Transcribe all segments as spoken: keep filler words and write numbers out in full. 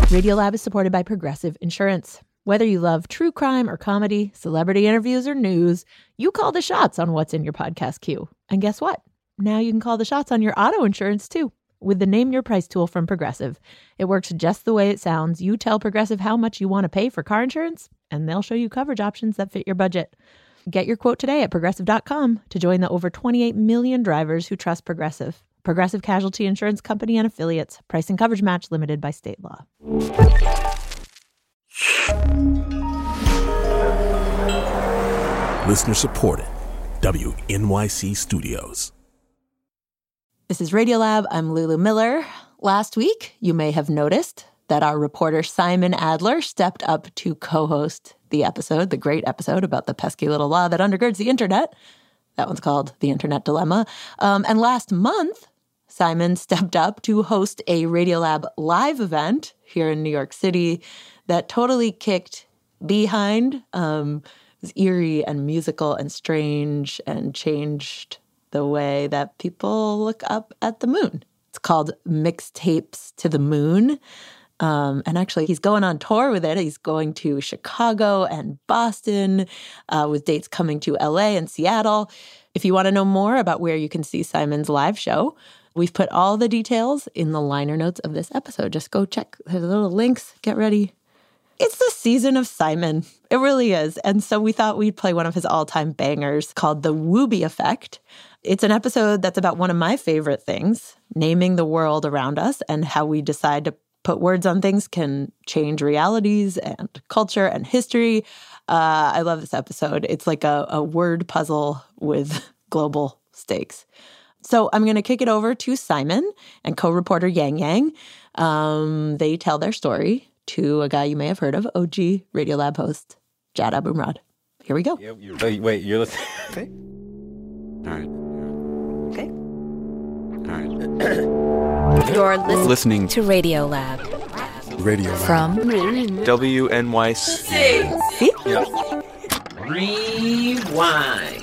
Radiolab is supported by Progressive Insurance. Whether you love true crime or comedy, celebrity interviews or news, you call the shots on what's in your podcast queue. And guess what? Now you can call the shots on your auto insurance too with the Name Your Price tool from Progressive. It works just the way it sounds. You tell Progressive how much you want to pay for car insurance, and they'll show you coverage options that fit your budget. Get your quote today at progressive dot com to join the over twenty-eight million drivers who trust Progressive. Progressive Casualty Insurance Company and Affiliates. Price and coverage match limited by state law. Listener supported. W N Y C Studios. This is Radiolab. I'm Lulu Miller. Last week, you may have noticed that our reporter Simon Adler stepped up to co-host the episode, the great episode about the pesky little law that undergirds the internet. That one's called The Internet Dilemma. Um, and last month, Simon stepped up to host a Radiolab live event here in New York City that totally kicked behind. Um, it was eerie and musical and strange and changed the way that people look up at the moon. It's called Mixtapes to the Moon. Um, and actually, he's going on tour with it. He's going to Chicago and Boston uh, with dates coming to L A and Seattle. If you want to know more about where you can see Simon's live show, we've put all the details in the liner notes of this episode. Just go check. There's little links. Get ready. It's the season of Simon. It really is. And so we thought we'd play one of his all-time bangers called The Wooby Effect. It's an episode that's about one of my favorite things, naming the world around us and how we decide to put words on things can change realities and culture and history. Uh, I love this episode. It's like a, a word puzzle with global stakes. So I'm going to kick it over to Simon and co-reporter Yang Yang. Um, they tell their story to a guy you may have heard of, O G Radiolab host, Jad Abumrad. Here we go. Yeah, you're, wait, wait, you're listening. Okay. All right. Okay. All right. You're listening, listening to Radiolab. Radiolab. From W N Y C. See? Yeah. Rewind.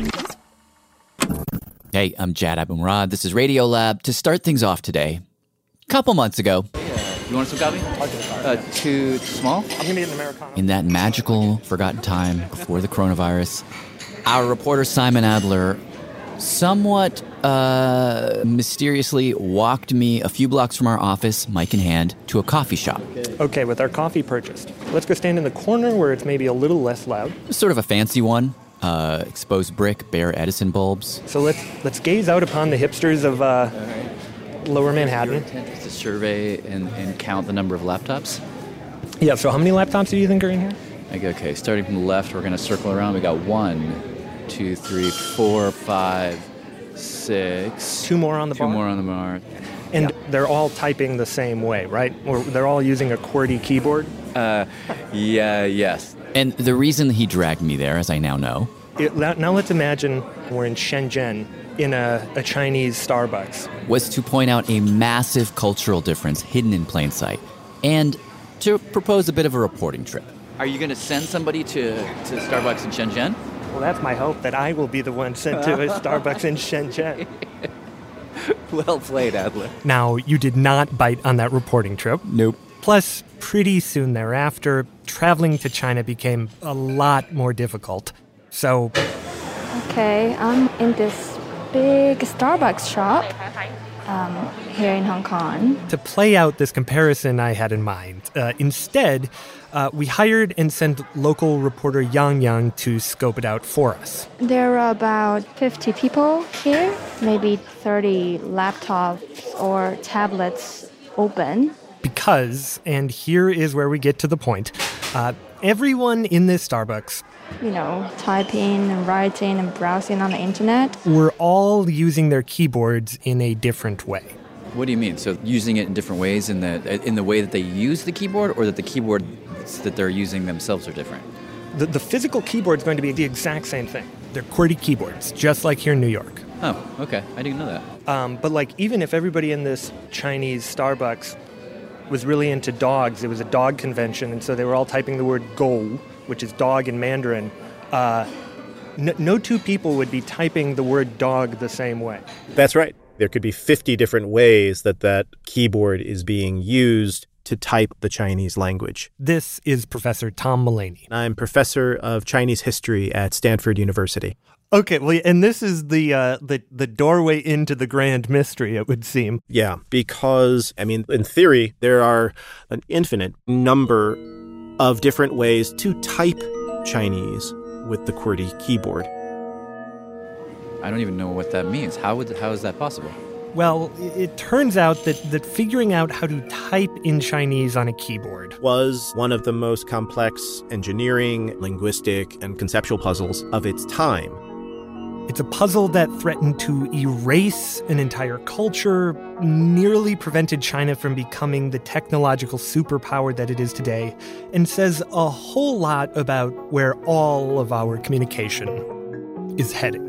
Hey, I'm Jad Abumrad. This is Radiolab. To start things off today, a couple months ago, You want some coffee? Uh, too small? I'm gonna get an Americano. in that magical, forgotten time before the coronavirus, our reporter Simon Adler somewhat uh, mysteriously walked me a few blocks from our office, mic in hand, to a coffee shop. Okay, with our coffee purchased, let's go stand in the corner where it's maybe a little less loud. Sort of a fancy one. Uh, exposed brick, bare Edison bulbs. So let's let's gaze out upon the hipsters of uh, Lower Manhattan. Your intent is to survey and, and count the number of laptops? Yeah. So how many laptops do you think are in here? Like, okay, starting from the left, we're going to circle around. We got one, two, three, four, five, six. Two more on the Two bar. more on the bar. And Yeah. they're all typing the same way, right? Or they're all using a QWERTY keyboard. Uh, yeah, yes. And the reason he dragged me there, as I now know, It, now let's imagine we're in Shenzhen in a, a Chinese Starbucks. was to point out a massive cultural difference hidden in plain sight, and to propose a bit of a reporting trip. Are you going to send somebody to, to Starbucks in Shenzhen? Well, that's my hope, that I will be the one sent to a Starbucks in Shenzhen. Well played, Adler. Now, you did not bite on that reporting trip. Nope. Plus, pretty soon thereafter, traveling to China became a lot more difficult. So, Okay, I'm in this big Starbucks shop um, here in Hong Kong. to play out this comparison I had in mind, uh, instead, uh, we hired and sent local reporter Yang Yang to scope it out for us. There are about fifty people here, maybe thirty laptops or tablets open. Because, and here is where we get to the point, uh, everyone in this Starbucks You know, typing and writing and browsing on the internet. were all using their keyboards in a different way. What do you mean? So using it in different ways in the in the way that they use the keyboard, or that the keyboards that they're using themselves are different? The, the physical keyboard is going to be the exact same thing. They're QWERTY keyboards, just like here in New York. Oh, okay. I didn't know that. Um, but like, even if everybody in this Chinese Starbucks was really into dogs, it was a dog convention, and so they were all typing the word "gou," which is dog in Mandarin. Uh, no, no two people would be typing the word dog the same way. That's right. There could be fifty different ways that that keyboard is being used to type the Chinese language. This is Professor Tom Mullaney. I'm professor of Chinese history at Stanford University. Okay, well, and this is the uh, the the doorway into the grand mystery, it would seem. Yeah, because, I mean, in theory, there are an infinite number of different ways to type Chinese with the QWERTY keyboard. I don't even know what that means. How would how is that possible? Well, it turns out that, that figuring out how to type in Chinese on a keyboard was one of the most complex engineering, linguistic, and conceptual puzzles of its time. It's a puzzle that threatened to erase an entire culture, nearly prevented China from becoming the technological superpower that it is today, and says a whole lot about where all of our communication is heading.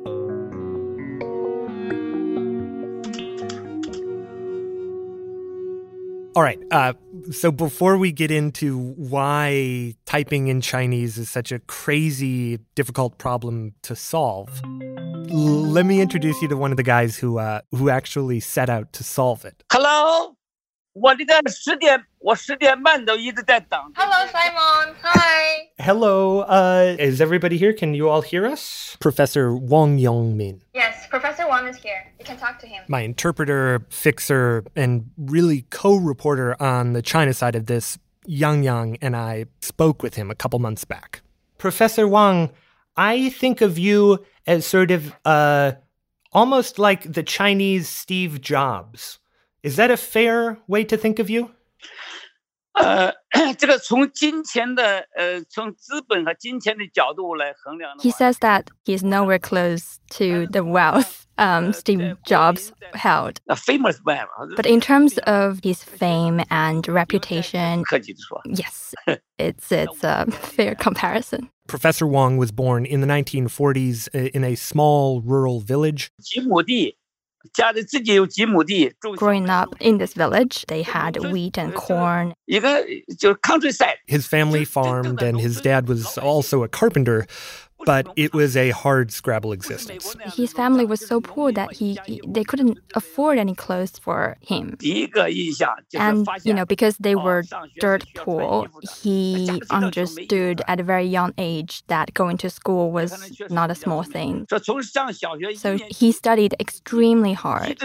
All right, uh, so before we get into why typing in Chinese is such a crazy, difficult problem to solve, l- let me introduce you to one of the guys who uh, who actually set out to solve it. Hello, 我这个十点我十点半都一直在等。Hello, Simon. Hi. Hello, uh, is everybody here? Can you all hear us? Professor Wang Yongmin. Yes, Professor Wang is here. You can talk to him. My interpreter, fixer, and really co-reporter on the China side of this, Yang Yang, and I spoke with him a couple months back. Professor Wang, I think of you as sort of uh, almost like the Chinese Steve Jobs. Is that a fair way to think of you? 呃，这个从金钱的呃，从资本和金钱的角度来衡量。 He says that he's nowhere close to the wealth um, Steve Jobs held. A famous man. But in terms of his fame and reputation, 客气地说。 yes, it's it's a fair comparison. Professor Wang was born in the nineteen forties in a small rural village. 几亩地。 家里自己有几亩地。 Growing up in this village, they had wheat and corn. 一个就是 countryside. His family farmed, and his dad was also a carpenter, but it was a hard scrabble existence. His family was so poor that he, he they couldn't afford any clothes for him. And, you know, because they were dirt poor, he understood at a very young age that going to school was not a small thing. So he studied extremely hard. He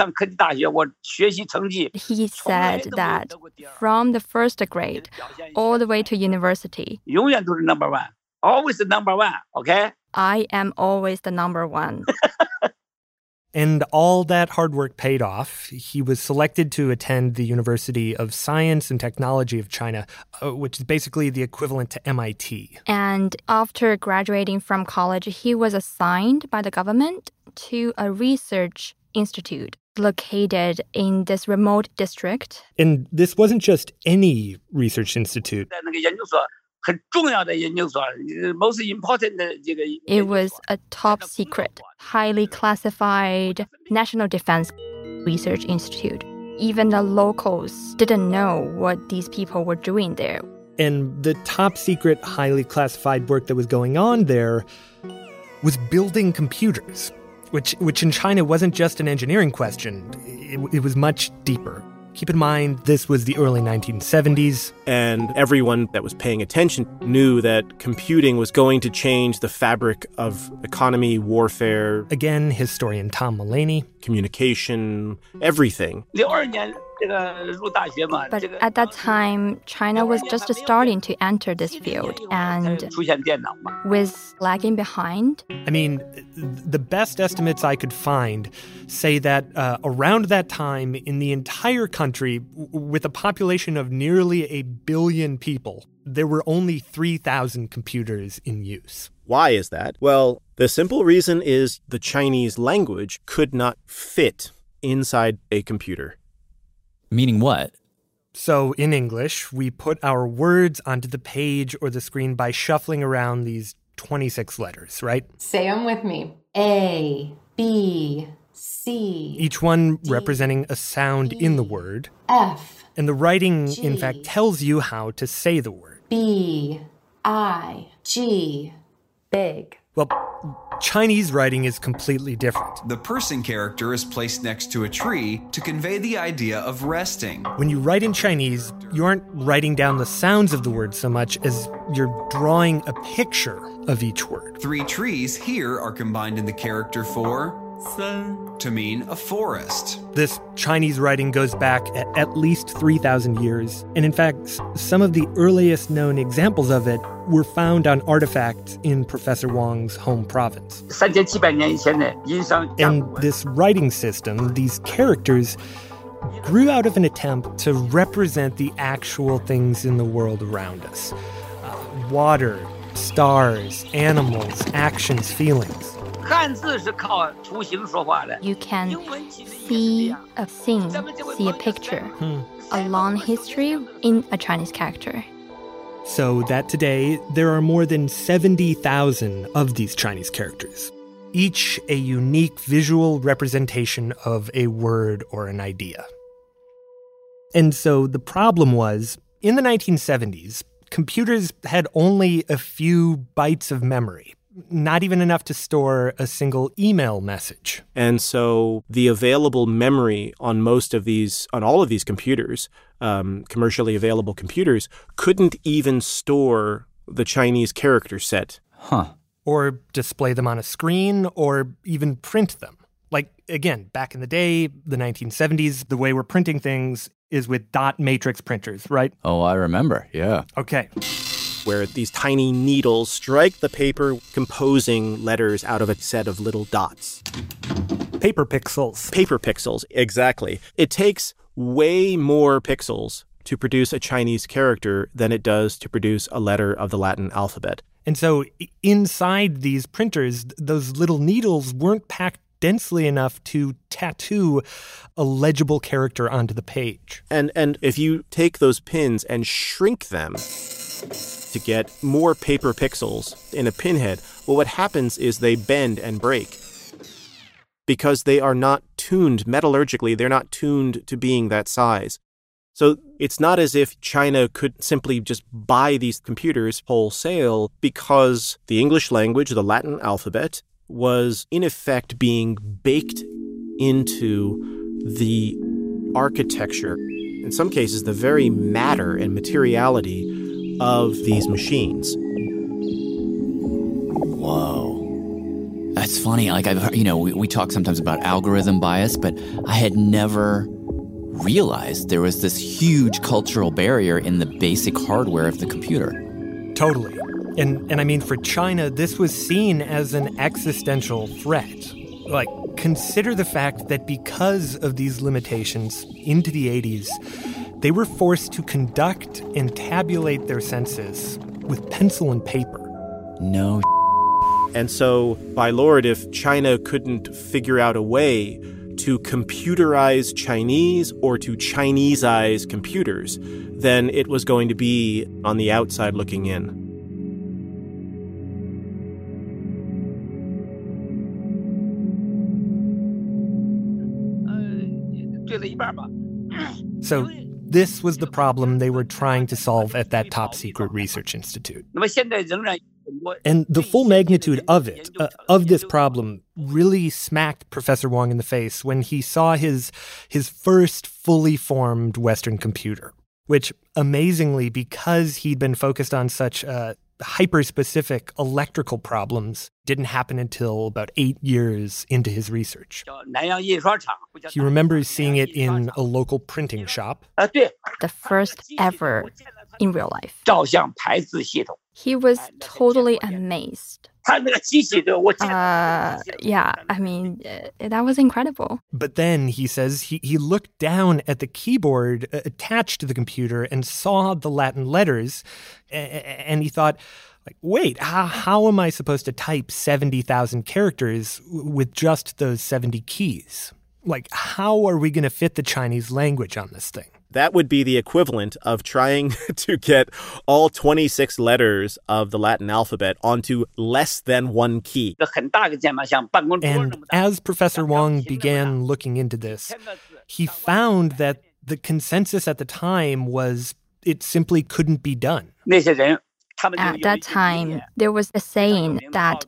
said that from the first grade all the way to university, always the number one, okay? I am always the number one. And all that hard work paid off. He was selected to attend the University of Science and Technology of China, uh, which is basically the equivalent to M I T. And after graduating from college, he was assigned by the government to a research institute located in this remote district. And this wasn't just any research institute. It was a top secret, highly classified National Defense Research Institute. Even the locals didn't know what these people were doing there. And the top secret, highly classified work that was going on there was building computers, which, which in China wasn't just an engineering question. It, it was much deeper. Keep in mind, this was the early nineteen seventies. And everyone that was paying attention knew that computing was going to change the fabric of economy, warfare. Again, historian Tom Mullaney. Communication, everything. But at that time, China was just starting to enter this field and was lagging behind. I mean, the best estimates I could find say that uh, around that time in the entire country, with a population of nearly a billion people, there were only three thousand computers in use. Why is that? Well, the simple reason is the Chinese language could not fit inside a computer. Meaning what? So in English, we put our words onto the page or the screen by shuffling around these twenty-six letters, right? Say them with me. A, B, C. Each one D, representing a sound E, in the word. F. And the writing, G, in fact, tells you how to say the word. B, I, G. Big. Well, Chinese writing is completely different. The person character is placed next to a tree to convey the idea of resting. When you write in Chinese, you aren't writing down the sounds of the word so much as you're drawing a picture of each word. Three trees here are combined in the character for to mean a forest. This Chinese writing goes back at, at least three thousand years. And in fact, some of the earliest known examples of it were found on artifacts in Professor Wang's home province. And this writing system, these characters, grew out of an attempt to represent the actual things in the world around us. Uh, water, stars, animals, actions, feelings. You can see a scene, see a picture, Hmm. a long history in a Chinese character. So that today, there are more than seventy thousand of these Chinese characters, each a unique visual representation of a word or an idea. And so the problem was, in the nineteen seventies, computers had only a few bytes of memory, not even enough to store a single email message. And so the available memory on most of these, on all of these computers, um, commercially available computers, couldn't even store the Chinese character set. Huh. Or display them on a screen, or even print them. Like, again, back in the day, the nineteen seventies, the way we're printing things is with dot matrix printers, right? Oh, I remember, yeah. Okay. Where these tiny needles strike the paper, composing letters out of a set of little dots. Paper pixels. Paper pixels, exactly. It takes way more pixels to produce a Chinese character than it does to produce a letter of the Latin alphabet. And so inside these printers, those little needles weren't packed densely enough to tattoo a legible character onto the page. And and if you take those pins and shrink them to get more paper pixels in a pinhead, well, what happens is they bend and break because they are not tuned metallurgically. They're not tuned to being that size. So it's not as if China could simply just buy these computers wholesale, because the English language, the Latin alphabet, was in effect being baked into the architecture, in some cases the very matter and materiality of these machines. Whoa. That's funny. Like, I've heard, you know, we, we talk sometimes about algorithm bias, but I had never realized there was this huge cultural barrier in the basic hardware of the computer. Totally. And and I mean, for China, this was seen as an existential threat. Like, consider the fact that because of these limitations, into the eighties, they were forced to conduct and tabulate their census with pencil and paper. No. And so, by Lord, if China couldn't figure out a way to computerize Chinese or to Chineseize computers, then it was going to be on the outside looking in. So this was the problem they were trying to solve at that top-secret research institute. And the full magnitude of it, uh, of this problem, really smacked Professor Wang in the face when he saw his, his first fully formed Western computer, which, amazingly, because he'd been focused on such uh, hyper-specific electrical problems, didn't happen until about eight years into his research. He remembers seeing it in a local printing shop. The first ever in real life. He was totally amazed. Uh, yeah, I mean, uh, that was incredible. But then, he says, he, he looked down at the keyboard uh, attached to the computer and saw the Latin letters, and he thought, like, wait, how, how am I supposed to type seventy thousand characters with just those seventy keys? Like, how are we going to fit the Chinese language on this thing? That would be the equivalent of trying to get all twenty-six letters of the Latin alphabet onto less than one key. And as Professor Wang began looking into this, he found that the consensus at the time was it simply couldn't be done. At that time, there was a saying that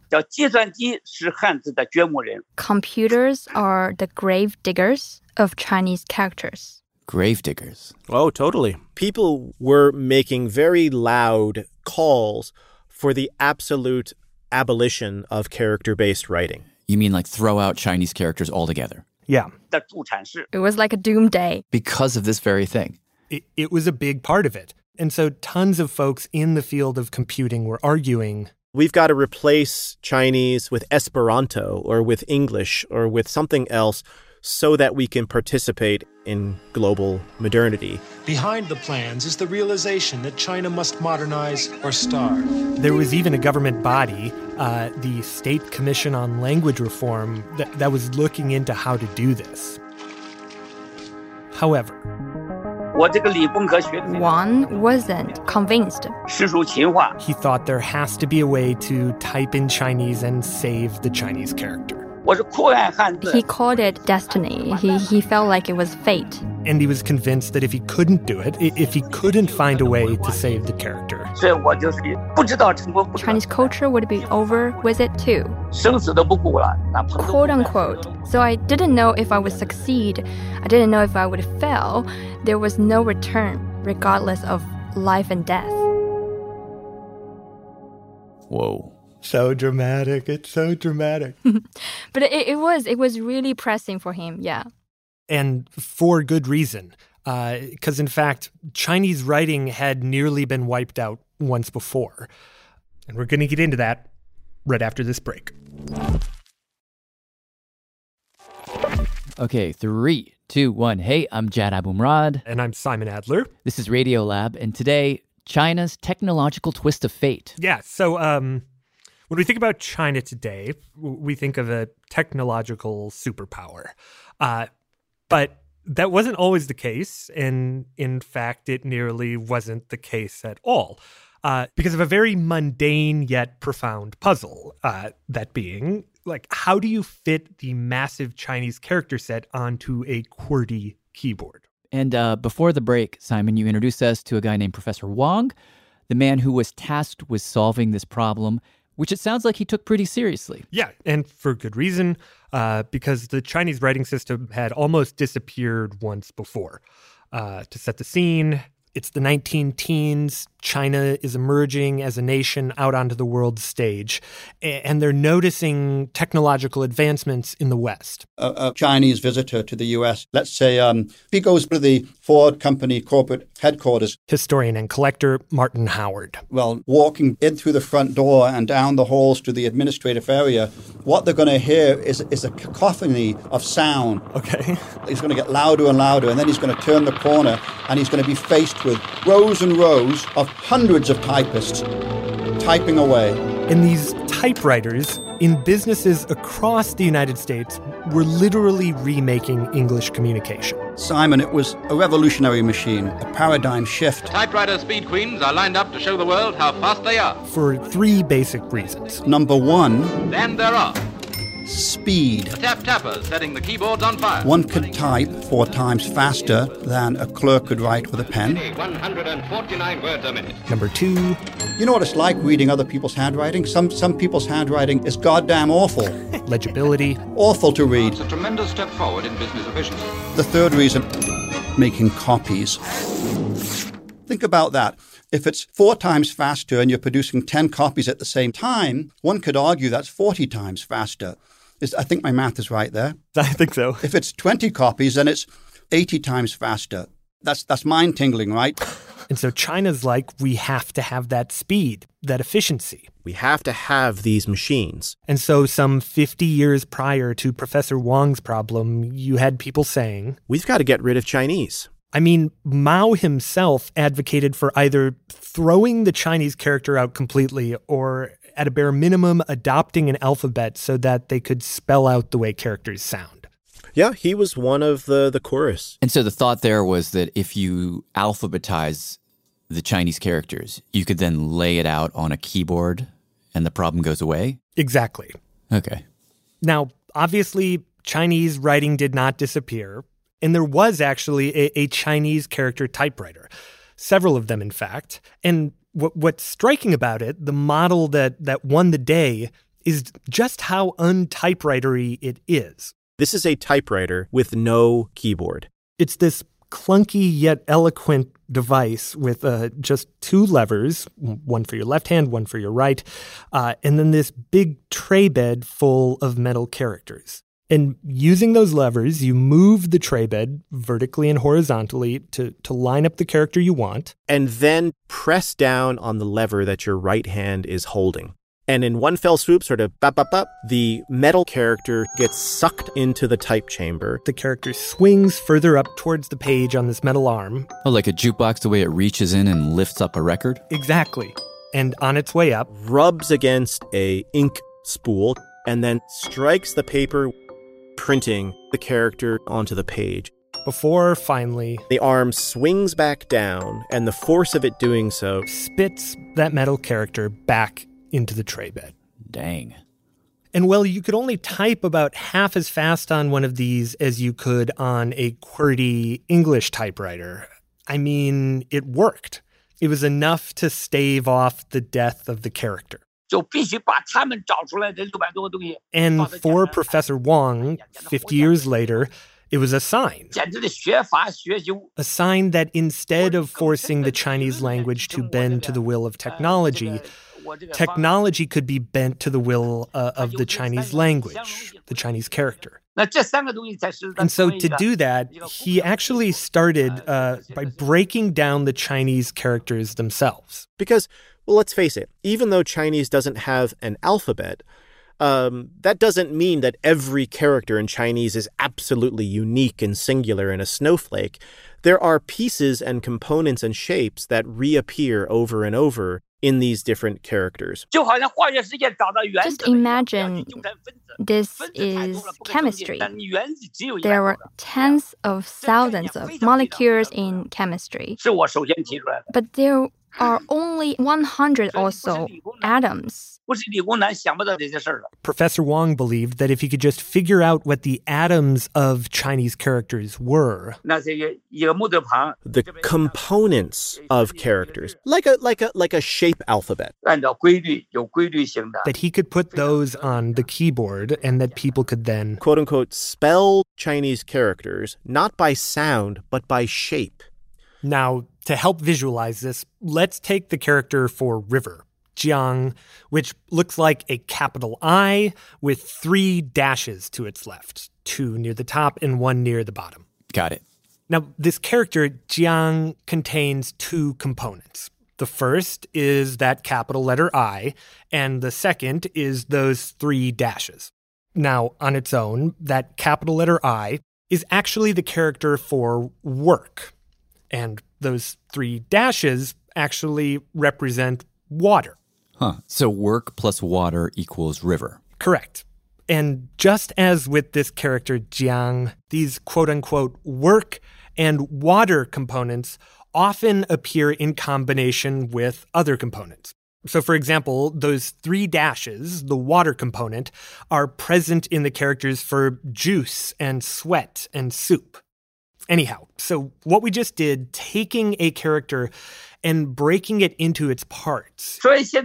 computers are the grave diggers of Chinese characters. Grave diggers. Oh, totally. People were making very loud calls for the absolute abolition of character-based writing. You mean like throw out Chinese characters altogether? Yeah. It was like a doomsday. Because of this very thing. It, it was a big part of it. And so tons of folks in the field of computing were arguing, we've got to replace Chinese with Esperanto or with English or with something else so that we can participate in global modernity. Behind the plans is the realization that China must modernize or starve. There was even a government body, uh, the State Commission on Language Reform, that, that was looking into how to do this. However, Wang wasn't convinced. He thought there has to be a way to type in Chinese and save the Chinese character. He called it destiny. He, he felt like it was fate. And he was convinced that if he couldn't do it, if he couldn't find a way to save the character, Chinese culture would be over with it too. Quote unquote. So I didn't know if I would succeed. I didn't know if I would fail. There was no return, regardless of life and death. Whoa. So dramatic. It's so dramatic. But it, it was it was really pressing for him, yeah. And for good reason. Because, uh, in fact, Chinese writing had nearly been wiped out once before. And we're going to get into that right after this break. Okay, three, two, one. Hey, I'm Jad Abumrad. And I'm Simon Adler. This is Radiolab, and today, China's technological twist of fate. Yeah, so um, when we think about China today, we think of a technological superpower. Uh, but that wasn't always the case, and in fact, it nearly wasn't the case at all. Uh, because of a very mundane yet profound puzzle, uh, that being, like, how do you fit the massive Chinese character set onto a QWERTY keyboard? And uh, before the break, Simon, you introduced us to a guy named Professor Wang, the man who was tasked with solving this problem, which it sounds like he took pretty seriously. Yeah, and for good reason, uh, because the Chinese writing system had almost disappeared once before. Uh, to set the scene, it's the nineteen teens. China is emerging as a nation out onto the world stage, and they're noticing technological advancements in the West. A, a Chinese visitor to the U S, let's say um, he goes to the Ford Company corporate headquarters. Historian and collector Martin Howard. Well, walking in through the front door and down the halls to the administrative area, what they're going to hear is, is a cacophony of sound. Okay. He's going to get louder and louder, and then he's going to turn the corner, and he's going to be faced with rows and rows of hundreds of typists typing away. And these typewriters in businesses across the United States were literally remaking English communication. Simon, it was a revolutionary machine, a paradigm shift. Typewriter speed queens are lined up to show the world how fast they are. For three basic reasons. Number one, then there are speed. The tap tappers setting the keyboards on fire. One could type four times faster than a clerk could write with a pen. one hundred forty-nine words a minute. Number two. You know what it's like reading other people's handwriting? Some some people's handwriting is goddamn awful. Legibility. Awful to read. It's a tremendous step forward in business efficiency. The third reason, making copies. Think about that. If it's four times faster and you're producing ten copies at the same time, one could argue that's forty times faster. Is, I think my math is right there. I think so. If it's twenty copies, then it's eighty times faster. That's that's mind-tingling, right? And so China's like, we have to have that speed, that efficiency. We have to have these machines. And so some fifty years prior to Professor Wang's problem, you had people saying, we've got to get rid of Chinese. I mean, Mao himself advocated for either throwing the Chinese character out completely or, at a bare minimum, adopting an alphabet so that they could spell out the way characters sound. Yeah, he was one of the, the chorus. And so the thought there was that if you alphabetize the Chinese characters, you could then lay it out on a keyboard and the problem goes away? Exactly. Okay. Now, obviously, Chinese writing did not disappear. And there was actually a, a Chinese character typewriter, several of them, in fact. And what, what's striking about it, the model that, that won the day, is just how un-typewritery it is. This is a typewriter with no keyboard. It's this clunky yet eloquent device with uh, just two levers, one for your left hand, one for your right, uh, and then this big tray bed full of metal characters. And using those levers, you move the tray bed vertically and horizontally to, to line up the character you want. And then press down on the lever that your right hand is holding. And in one fell swoop, sort of bop, bop, bop, the metal character gets sucked into the type chamber. The character swings further up towards the page on this metal arm. Oh, like a jukebox, the way it reaches in and lifts up a record? Exactly. And on its way up, rubs against a ink spool and then strikes the paper, printing the character onto the page. Before, finally, the arm swings back down, and the force of it doing so spits that metal character back into the tray bed. Dang. And well, you could only type about half as fast on one of these as you could on a QWERTY English typewriter. I mean, it worked. It was enough to stave off the death of the character. And for Professor Wang, fifty years later, it was a sign. A sign that instead of forcing the Chinese language to bend to the will of technology, technology could be bent to the will uh, of the Chinese language, the Chinese character. And so to do that, he actually started uh, by breaking down the Chinese characters themselves. Because, well, let's face it, even though Chinese doesn't have an alphabet, um, that doesn't mean that every character in Chinese is absolutely unique and singular and a snowflake. There are pieces and components and shapes that reappear over and over in these different characters. Just imagine this is chemistry. There were tens of thousands of molecules in chemistry. But there are only one hundred or so atoms. Professor Wang believed that if he could just figure out what the atoms of Chinese characters were, the components of characters, like a like a like a shape alphabet, that he could put those on the keyboard and that people could then, quote unquote, spell Chinese characters not by sound but by shape. Now, to help visualize this, let's take the character for river, Jiang, which looks like a capital I with three dashes to its left, two near the top and one near the bottom. Got it. Now, this character, Jiang, contains two components. The first is that capital letter I, and the second is those three dashes. Now, on its own, that capital letter I is actually the character for work. And those three dashes actually represent water. Huh. So work plus water equals river. Correct. And just as with this character, Jiang, these quote-unquote work and water components often appear in combination with other components. So, for example, those three dashes, the water component, are present in the characters for juice and sweat and soup. Anyhow, so what we just did, taking a character and breaking it into its parts,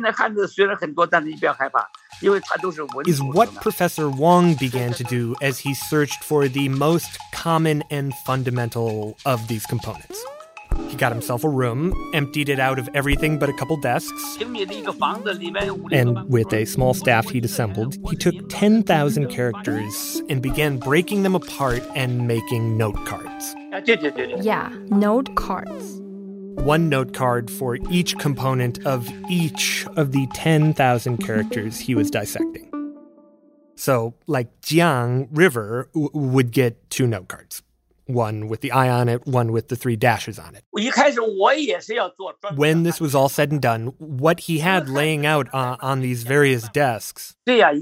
is what Professor Wang began to do as he searched for the most common and fundamental of these components. He got himself a room, emptied it out of everything but a couple desks, and with a small staff he'd assembled, he took ten thousand characters and began breaking them apart and making note cards. Yeah, note cards. One note card for each component of each of the ten thousand characters he was dissecting. So, like Jiang, river, w- would get two note cards. One with the I on it, one with the three dashes on it. When this was all said and done, what he had laying out uh, on these various desks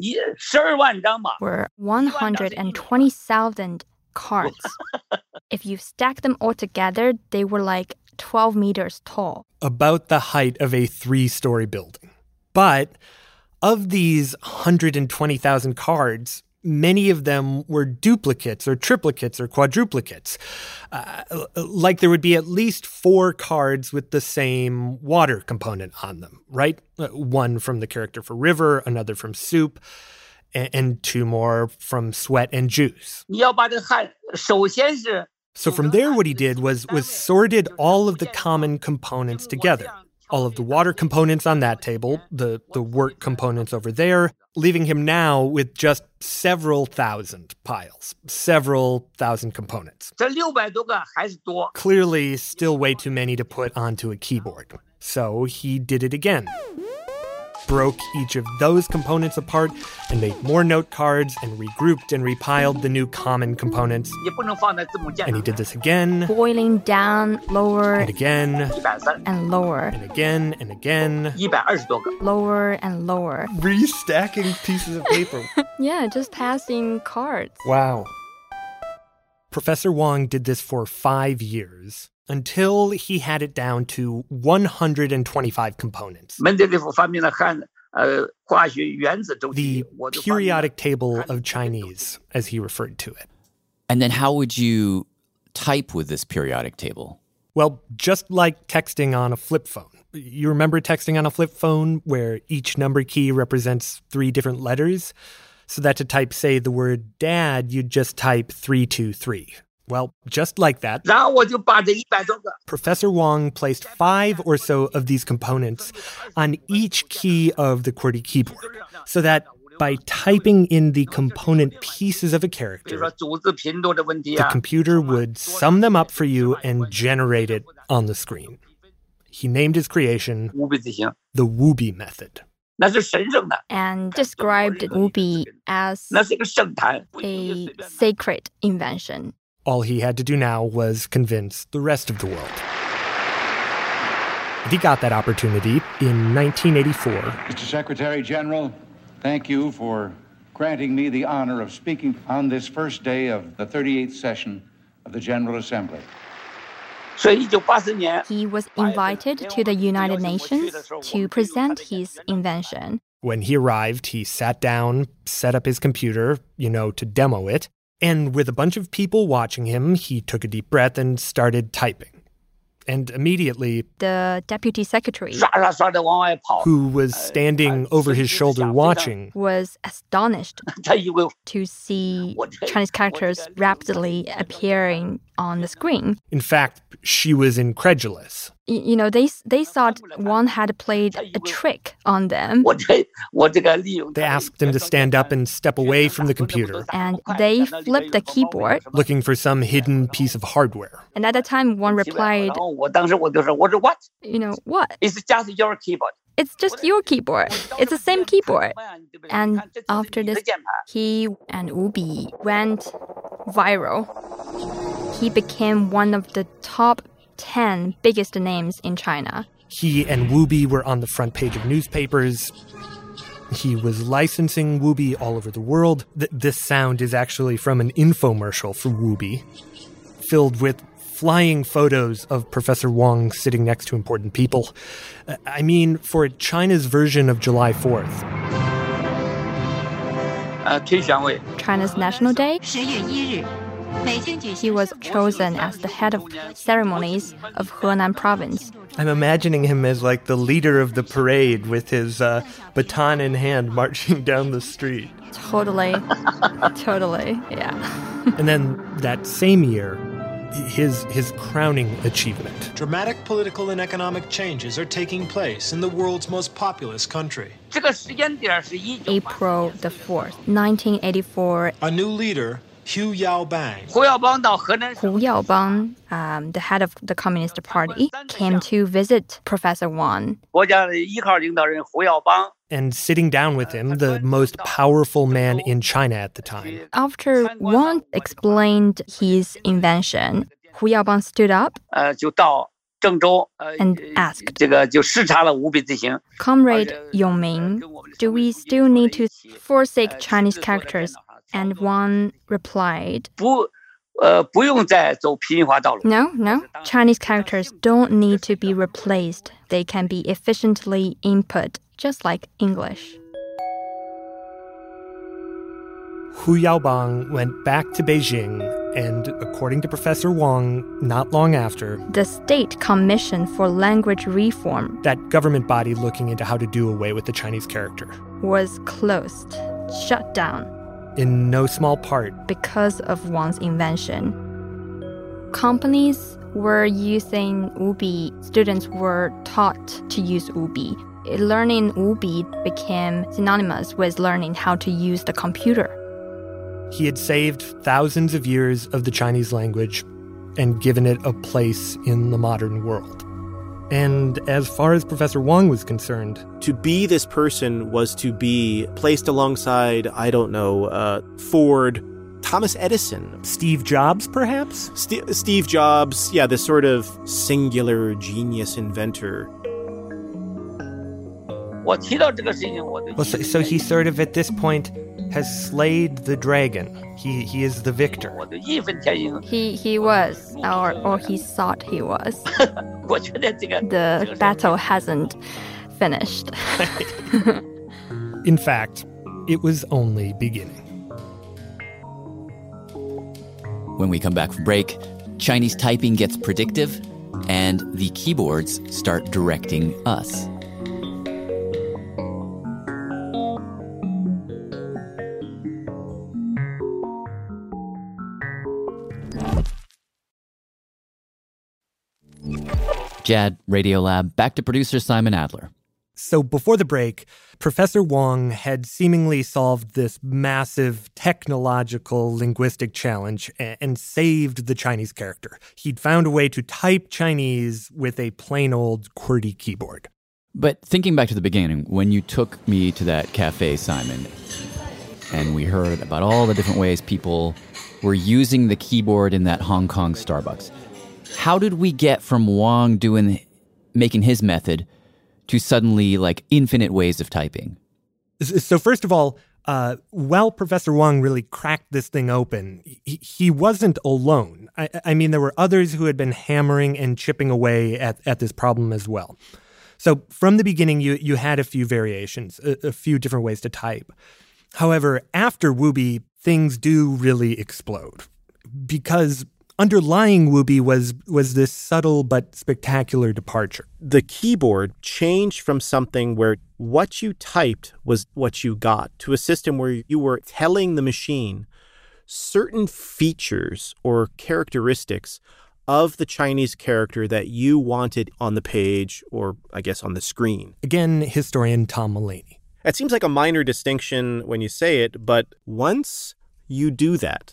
were one hundred twenty thousand cards. If you stack them all together, they were like twelve meters tall. About the height of a three-story building. But of these one hundred twenty thousand cards, many of them were duplicates or triplicates or quadruplicates. Uh, like there would be at least four cards with the same water component on them, right? Uh, one from the character for river, another from soup, and, and two more from sweat and juice. So from there, what he did was, was sorted all of the common components together. All of the water components on that table, the, the work components over there, leaving him now with just several thousand piles, several thousand components. Clearly, still way too many to put onto a keyboard. So he did it again. Broke each of those components apart and made more note cards and regrouped and repiled the new common components. And he did this again. Boiling down, lower. And again. And lower. And again and again. Lower and lower. Restacking pieces of paper. Yeah, just passing cards. Wow. Professor Wang did this for five years. Until he had it down to one hundred twenty-five components. The periodic table of Chinese, as he referred to it. And then how would you type with this periodic table? Well, just like texting on a flip phone. You remember texting on a flip phone where each number key represents three different letters? So that to type, say, the word dad, you'd just type three two three. Well, just like that, Professor Wang placed five or so of these components on each key of the QWERTY keyboard, so that by typing in the component pieces of a character, the computer would sum them up for you and generate it on the screen. He named his creation the Wubi method. And described Wubi as a sacred invention. All he had to do now was convince the rest of the world. And he got that opportunity in nineteen eighty-four. Mister Secretary General, thank you for granting me the honor of speaking on this first day of the thirty-eighth session of the General Assembly. He was invited to the United Nations to present his invention. When he arrived, he sat down, set up his computer, you know, to demo it. And with a bunch of people watching him, he took a deep breath and started typing. And immediately, the deputy secretary, who was standing over his shoulder watching, was astonished to see Chinese characters rapidly appearing on the screen. In fact, she was incredulous. You know, they they thought Wang had played a trick on them. They asked him to stand up and step away from the computer. And they flipped the keyboard, looking for some hidden piece of hardware. And at the time, Wang replied, you know, what? It's just your keyboard. It's just your keyboard. It's the same keyboard. And after this, he and Wubi went viral. He became one of the top ten biggest names in China. He and Wubi were on the front page of newspapers. He was licensing Wubi all over the world. Th- this sound is actually from an infomercial for Wubi, filled with flying photos of Professor Wang sitting next to important people. Uh, I mean, for China's version of July fourth. Uh, China's National Day. He was chosen as the head of ceremonies of Henan province. I'm imagining him as like the leader of the parade with his uh, baton in hand marching down the street. Totally. Totally, yeah. And then that same year, his his crowning achievement. Dramatic political and economic changes are taking place in the world's most populous country. April the fourth, nineteen eighty-four. A new leader, Hu Yaobang. Hu Yaobang, um, the head of the Communist Party, came to visit Professor Wang. And sitting down with him, the most powerful man in China at the time. After Wang explained his invention, Hu Yaobang stood up and asked, Comrade Yongming, do we still need to forsake Chinese characters? And Wang replied, No, no. Chinese characters don't need to be replaced. They can be efficiently input, just like English. Hu Yaobang went back to Beijing, and according to Professor Wang, not long after, the State Commission for Language Reform, that government body looking into how to do away with the Chinese character, was closed, shut down. In no small part because of Wang's invention. Companies were using Wubi. Students were taught to use Wubi. Learning Wubi became synonymous with learning how to use the computer. He had saved thousands of years of the Chinese language and given it a place in the modern world. And as far as Professor Wang was concerned, to be this person was to be placed alongside, I don't know, uh, Ford, Thomas Edison. Steve Jobs, perhaps? St- Steve Jobs, yeah, this sort of singular genius inventor. Well, so, so he sort of, at this point, has slayed the dragon. He he is the victor. He he was, or or he thought he was. The battle hasn't finished. In fact, it was only beginning. When we come back from break, Chinese typing gets predictive, and the keyboards start directing us. Jad, Radiolab, back to producer Simon Adler. So before the break, Professor Wang had seemingly solved this massive technological linguistic challenge and saved the Chinese character. He'd found a way to type Chinese with a plain old QWERTY keyboard. But thinking back to the beginning, when you took me to that cafe, Simon, and we heard about all the different ways people were using the keyboard in that Hong Kong Starbucks, how did we get from Wang doing, making his method to suddenly like infinite ways of typing? So first of all, uh, while Professor Wang really cracked this thing open, he, he wasn't alone. I, I mean, there were others who had been hammering and chipping away at, at this problem as well. So from the beginning, you, you had a few variations, a, a few different ways to type. However, after Wubi, things do really explode because underlying Wubi was was this subtle but spectacular departure. The keyboard changed from something where what you typed was what you got to a system where you were telling the machine certain features or characteristics of the Chinese character that you wanted on the page or, I guess, on the screen. Again, historian Tom Mulaney. It seems like a minor distinction when you say it, but once you do that,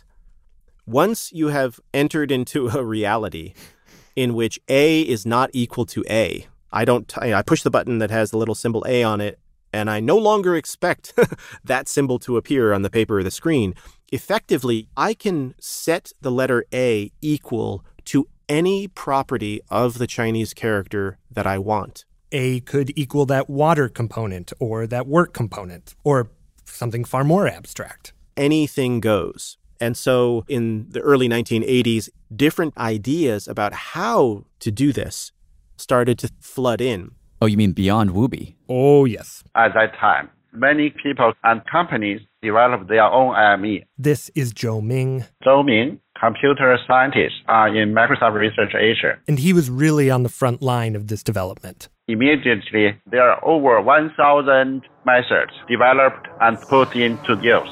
once you have entered into a reality in which A is not equal to A, I don't. T- I push the button that has the little symbol A on it, and I no longer expect that symbol to appear on the paper or the screen. Effectively, I can set the letter A equal to any property of the Chinese character that I want. A could equal that water component or that work component or something far more abstract. Anything goes. And so in the early nineteen eighties, different ideas about how to do this started to flood in. Oh, you mean beyond Wubi? Oh, yes. At that time, many people and companies developed their own I M E. This is Zhou Ming. Zhou Ming, computer scientist uh, in Microsoft Research Asia. And he was really on the front line of this development. Immediately, there are over one thousand methods developed and put into use.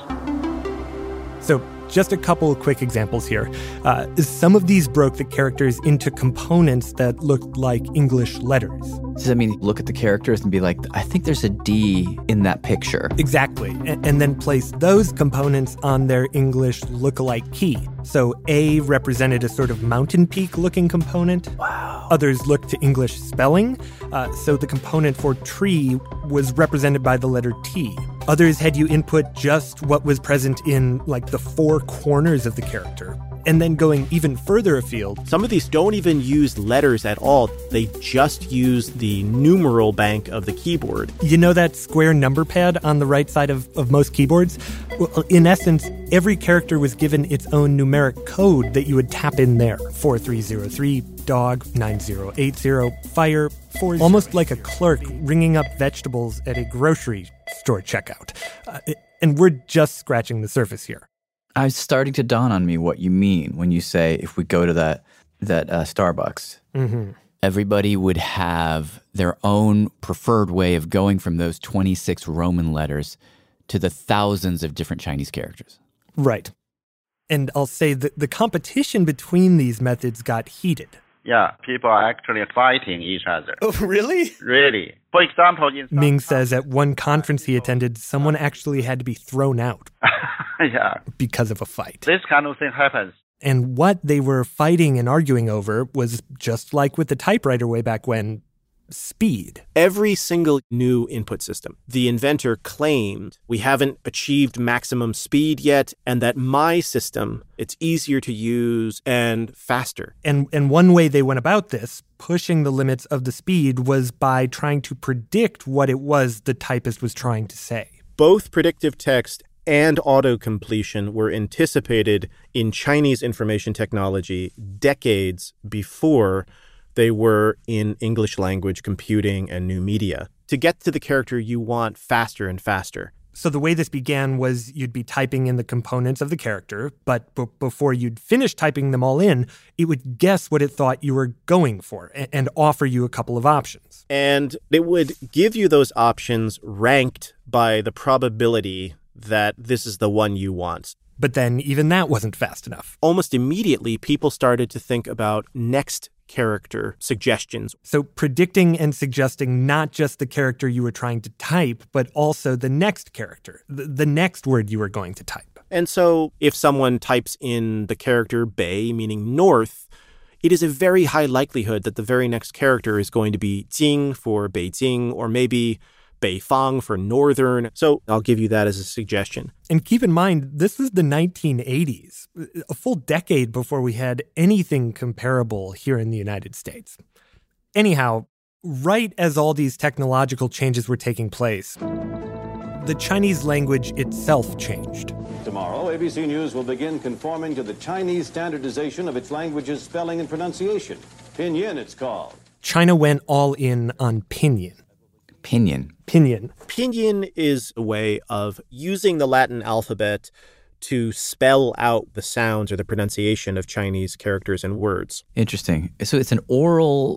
So, just a couple of quick examples here. Uh, some of these broke the characters into components that looked like English letters. Does that mean look at the characters and be like, I think there's a D in that picture? Exactly. A- and then place those components on their English lookalike key. So A represented a sort of mountain peak looking component. Wow. Others looked to English spelling. Uh, so the component for tree was represented by the letter T. Others had you input just what was present in like the four corners of the character. And then going even further afield. Some of these don't even use letters at all. They just use the numeral bank of the keyboard. You know that square number pad on the right side of, of most keyboards? Well, in essence, every character was given its own numeric code that you would tap in there. four three zero three, dog, nine zero eight zero, fire, four. Almost like a clerk ringing up vegetables at a grocery store checkout. Uh, And we're just scratching the surface here. I was starting to dawn on me what you mean when you say if we go to that that uh, Starbucks, mm-hmm. everybody would have their own preferred way of going from those twenty-six Roman letters to the thousands of different Chinese characters. Right. And I'll say that the competition between these methods got heated. Yeah, people are actually fighting each other. Oh, really? Really. For example, in Ming says at one conference he attended, someone actually had to be thrown out. Yeah. Because of a fight. This kind of thing happens. And what they were fighting and arguing over was just like with the typewriter way back when, speed. Every single new input system, the inventor claimed we haven't achieved maximum speed yet, and that my system, it's easier to use and faster. And and one way they went about this, pushing the limits of the speed, was by trying to predict what it was the typist was trying to say. Both predictive text and auto-completion were anticipated in Chinese information technology decades before they were in English language computing and new media, to get to the character you want faster and faster. So the way this began was you'd be typing in the components of the character, but b- before you'd finish typing them all in, it would guess what it thought you were going for and, and offer you a couple of options. And it would give you those options ranked by the probability that this is the one you want. But then even that wasn't fast enough. Almost immediately, people started to think about next character suggestions. So predicting and suggesting not just the character you were trying to type, but also the next character, the, the next word you were going to type. And so if someone types in the character Bei, meaning north, it is a very high likelihood that the very next character is going to be Jing for Beijing, or maybe Beifang for northern. So I'll give you that as a suggestion. And keep in mind, this was the nineteen eighties, a full decade before we had anything comparable here in the United States. Anyhow, right as all these technological changes were taking place, the Chinese language itself changed. Tomorrow, A B C News will begin conforming to the Chinese standardization of its language's spelling and pronunciation. Pinyin, it's called. China went all in on Pinyin. Pinyin. Pinyin. Pinyin is a way of using the Latin alphabet to spell out the sounds or the pronunciation of Chinese characters and words. Interesting. So it's an oral,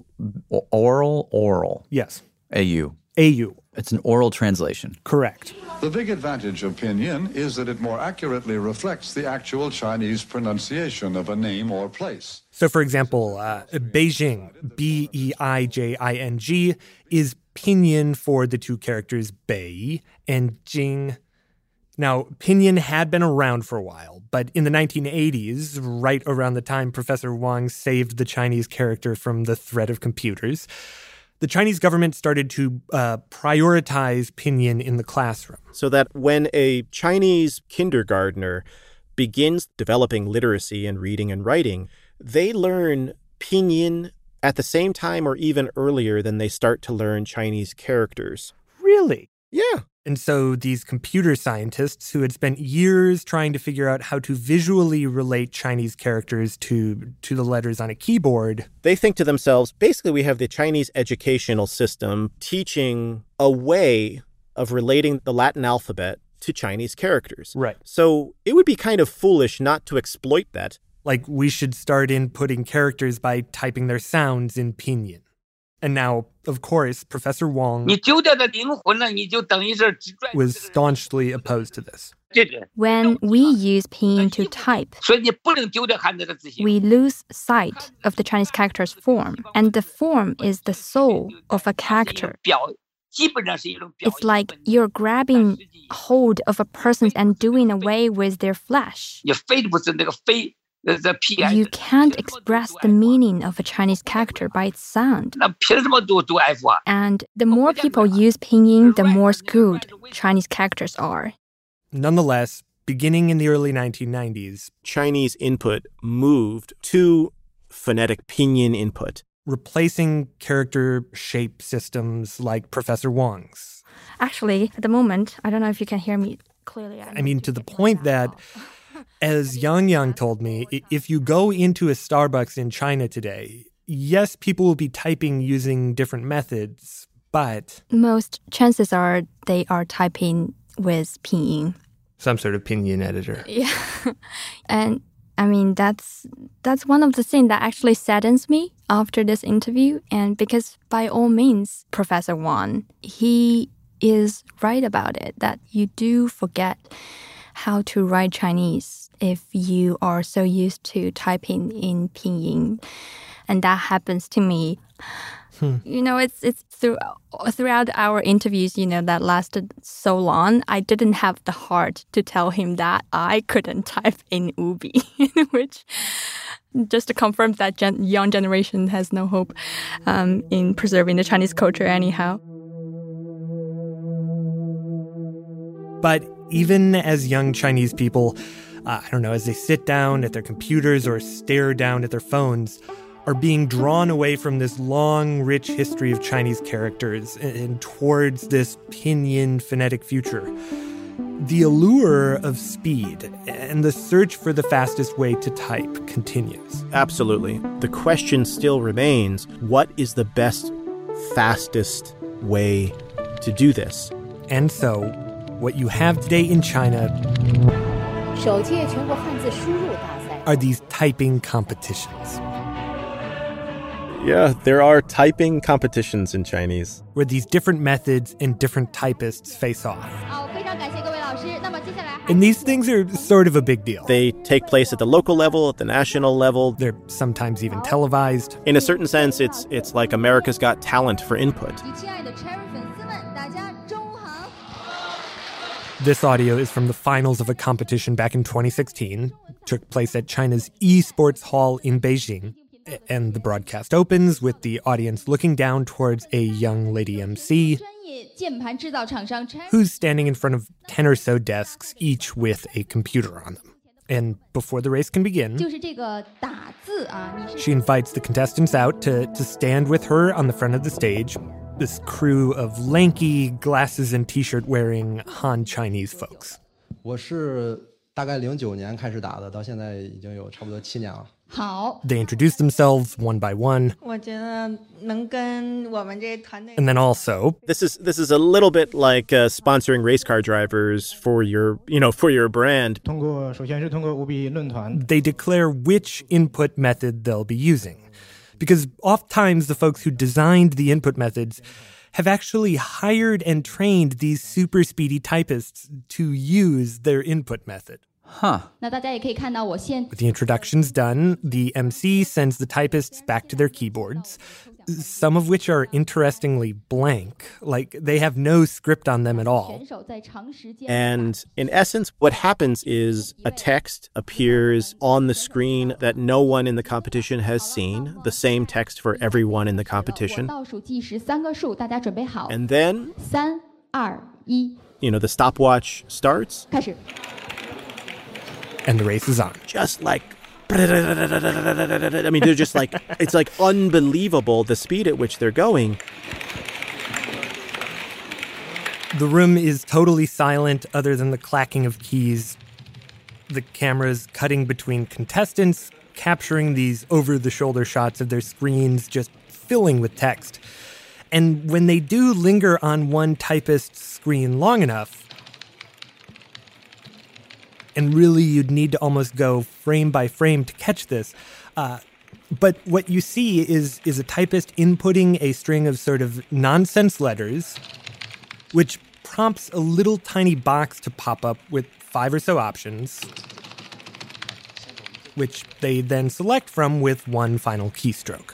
oral, oral. Yes. A U. A U. It's an oral translation. Correct. The big advantage of Pinyin is that it more accurately reflects the actual Chinese pronunciation of a name or place. So, for example, uh, Beijing, B E I J I N G, is Pinyin for the two characters Bei and Jing. Now, Pinyin had been around for a while, but in the nineteen eighties, right around the time Professor Wang saved the Chinese character from the threat of computers, the Chinese government started to uh, prioritize Pinyin in the classroom. So that when a Chinese kindergartner begins developing literacy and reading and writing, they learn Pinyin at the same time or even earlier than they start to learn Chinese characters. Really? Yeah. And so these computer scientists who had spent years trying to figure out how to visually relate Chinese characters to, to the letters on a keyboard, they think to themselves, basically we have the Chinese educational system teaching a way of relating the Latin alphabet to Chinese characters. Right. So it would be kind of foolish not to exploit that. Like we should start inputting characters by typing their sounds in Pinyin. And now, of course, Professor Wang was staunchly opposed to this. When we use Pinyin to type, we lose sight of the Chinese character's form, and the form is the soul of a character. It's like you're grabbing hold of a person and doing away with their flesh. You can't express the meaning of a Chinese character by its sound. And the more people use Pinyin, the more skewed Chinese characters are. Nonetheless, beginning in the early nineteen nineties, Chinese input moved to phonetic Pinyin input, replacing character shape systems like Professor Wang's. Actually, at the moment, I don't know if you can hear me clearly. I, I mean, to the point that, as Yang Yang told me, if you go into a Starbucks in China today, yes, people will be typing using different methods, but most chances are they are typing with Pinyin. some sort of pinyin editor. Yeah. And I mean, that's that's one of the things that actually saddens me after this interview. And because by all means, Professor Wang, he is right about it, that you do forget how to write Chinese if you are so used to typing in pinyin. And that happens to me. Hmm. You know, it's it's through, throughout our interviews, you know, that lasted so long, I didn't have the heart to tell him that I couldn't type in Ubi, which just to confirm that gen- young generation has no hope um, in preserving the Chinese culture anyhow. But even as young Chinese people, uh, I don't know, as they sit down at their computers or stare down at their phones, are being drawn away from this long, rich history of Chinese characters and, and towards this pinyin phonetic future. The allure of speed and the search for the fastest way to type continues. Absolutely. The question still remains, what is the best, fastest way to do this? And so, what you have today in China are these typing competitions. Yeah, there are typing competitions in Chinese, where these different methods and different typists face off. And these things are sort of a big deal. They take place at the local level, at the national level. They're sometimes even televised. In a certain sense, it's it's like America's Got Talent for input. This audio is from the finals of a competition back in twenty sixteen. It took place at China's eSports Hall in Beijing. And the broadcast opens with the audience looking down towards a young lady M C who's standing in front of ten or so desks, each with a computer on them. And before the race can begin, she invites the contestants out to, to stand with her on the front of the stage, this crew of lanky, glasses and t-shirt wearing Han Chinese folks. 我是大概零九年开始打的，到现在已经有差不多七年了。 They introduce themselves one by one. And then also, this is this is a little bit like uh, sponsoring race car drivers for your, you know, for your brand. They declare which input method they'll be using. Because oftentimes the folks who designed the input methods have actually hired and trained these super speedy typists to use their input method. Huh. With the introductions done, the M C sends the typists back to their keyboards, some of which are interestingly blank, like they have no script on them at all. And in essence, what happens is a text appears on the screen that no one in the competition has seen, the same text for everyone in the competition. And then, you know, the stopwatch starts. And the race is on. Just like, I mean, they're just like, it's like unbelievable the speed at which they're going. The room is totally silent other than the clacking of keys. The camera's cutting between contestants, capturing these over-the-shoulder shots of their screens, just filling with text. And when they do linger on one typist's screen long enough, and really, you'd need to almost go frame by frame to catch this. Uh, but what you see is is a typist inputting a string of sort of nonsense letters, which prompts a little tiny box to pop up with five or so options, which they then select from with one final keystroke.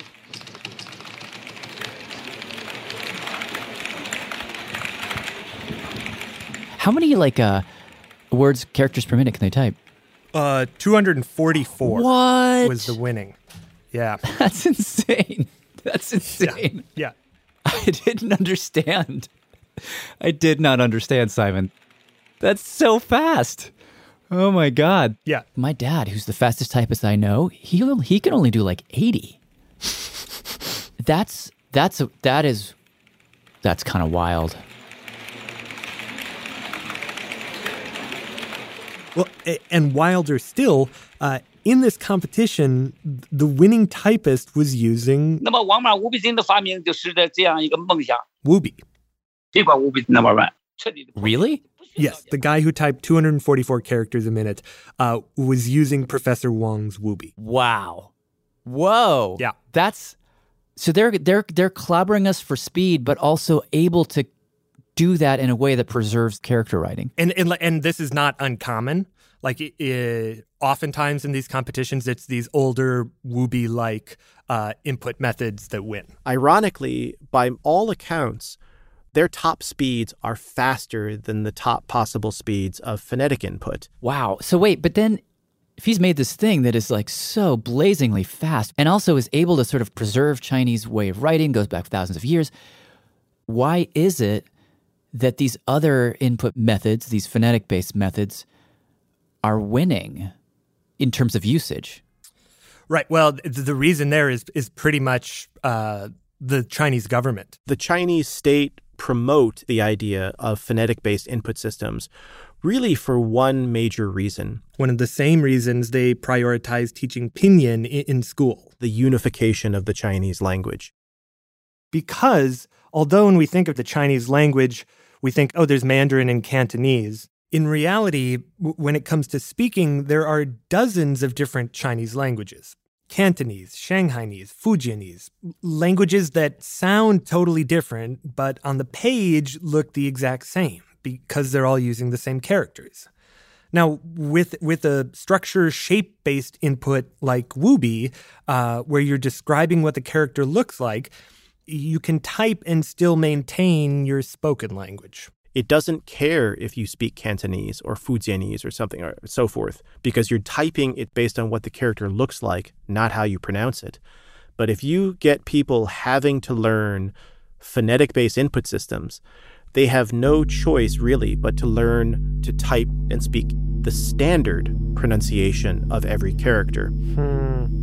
How many, like, uh... words, characters per minute can they type? Uh, two hundred forty-four what? was the winning. Yeah. That's insane. That's insane. Yeah. yeah. I didn't understand. I did not understand, Simon. That's so fast. Oh, my God. Yeah. My dad, who's the fastest typist I know, he he can only do like eighty. That's, that's, a, that is, that's kind of wild. Well, and wilder still, uh, in this competition, the winning typist was using 那么王马无比金的发明就是这样一个梦想。 Wubi. 这款无比 number one。 Really? Yes, the guy who typed two hundred forty-four characters a minute uh, was using Professor Wong's Wubi. Wow. Whoa. Yeah. That's so they're they're they're clobbering us for speed, but also able to do that in a way that preserves character writing. And and, and this is not uncommon. Like it, oftentimes in these competitions, it's these older Wubi-like uh, input methods that win. Ironically, by all accounts, their top speeds are faster than the top possible speeds of phonetic input. Wow. So wait, but then if he's made this thing that is like so blazingly fast and also is able to sort of preserve Chinese way of writing, goes back thousands of years, why is it that these other input methods, these phonetic-based methods, are winning in terms of usage? Right. Well, the reason there is is pretty much uh, the Chinese government. The Chinese state promote the idea of phonetic-based input systems really for one major reason. One of the same reasons they prioritize teaching Pinyin in, in school. The unification of the Chinese language. Because although when we think of the Chinese language, we think, oh, there's Mandarin and Cantonese. In reality, w- when it comes to speaking, there are dozens of different Chinese languages. Cantonese, Shanghainese, Fujianese, languages that sound totally different, but on the page look the exact same because they're all using the same characters. Now, with with a structure shape-based input like Wubi, uh, where you're describing what the character looks like, you can type and still maintain your spoken language. It doesn't care if you speak Cantonese or Fujianese or something or so forth, because you're typing it based on what the character looks like, not how you pronounce it. But if you get people having to learn phonetic-based input systems, they have no choice really but to learn to type and speak the standard pronunciation of every character. Hmm.